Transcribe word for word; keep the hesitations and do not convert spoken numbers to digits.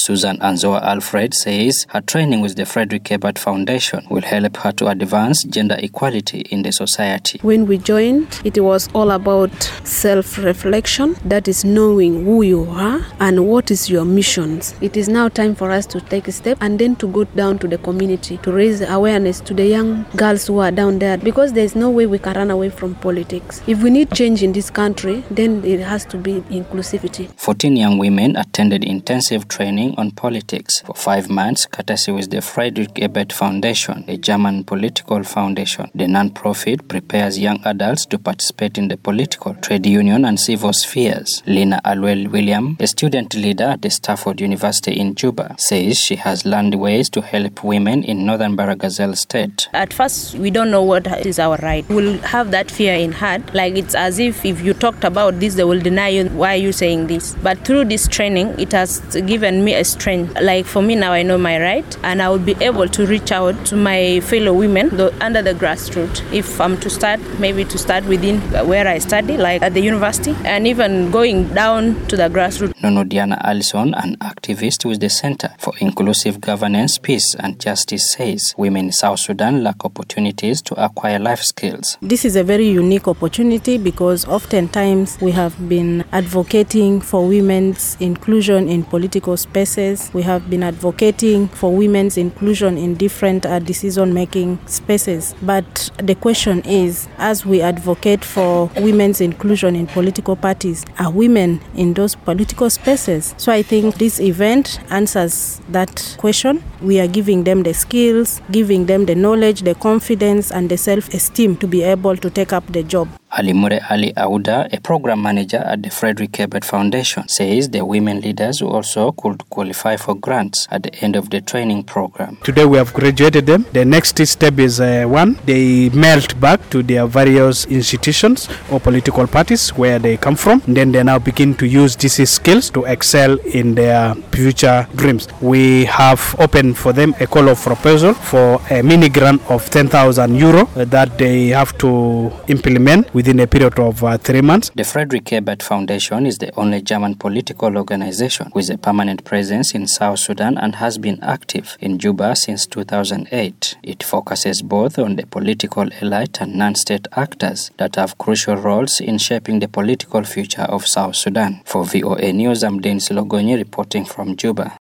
Susan Anzoa Alfred says her training with the Frederick Ebert Foundation will help her to advance gender equality in the society. When we joined, it was all about self-reflection, that is knowing who you are and what is your missions. It is now time for us to take a step and then to go down to the community to raise awareness to the young girls who are down there, because there is no way we can run away from politics. If we need change in this country, then it has to be inclusivity. fourteen young women attended intensive training on politics for five months, courtesy with the Frederick Ebert Foundation, a German political foundation. The non-profit prepares young adults to participate in the political, trade union and civil spheres. Lina Alwell William, a student leader at the Stafford University in Juba, says she has learned ways to help women in northern Baragazal state. At first, we don't know what is our right. We'll have that fear in heart, like it's as if if you talked about this, they will deny you. Why are you saying this? But through this training, it has given me a strength. Like for me now, I know my right, and I will be able to reach out to my fellow women under the grassroots. If I'm to start, maybe to start within where I study, like at the university, and even going down to the grassroots. Nono Diana Allison, an activist with the Center for Inclusive Governance, Peace and Justice, says women in South Sudan lack opportunities to acquire life skills. This is a very unique opportunity because oftentimes we have been advocating for women's inclusion in political spaces. We have been advocating for women's inclusion in different uh, decision-making spaces. But the question is, as we advocate for women's inclusion in political parties, are women in those political spaces? So I think this event answers that question. We are giving them the skills, giving them the knowledge, the confidence, and the self-esteem to be able to take up the job. Alimure Ali Auda, a program manager at the Frederick Ebert Foundation, says the women leaders also could qualify for grants at the end of the training program. Today we have graduated them. The next step is uh, one, they mailed back to their various institutions or political parties where they come from. And then they now begin to use these skills to excel in their future dreams. We have opened for them a call of proposal for a mini grant of ten thousand euro that they have to implement with within a period of uh, three months. The Frederick Ebert Foundation is the only German political organization with a permanent presence in South Sudan and has been active in Juba since two thousand eight. It focuses both on the political elite and non-state actors that have crucial roles in shaping the political future of South Sudan. For V O A News, I'm Denis Logonyi reporting from Juba.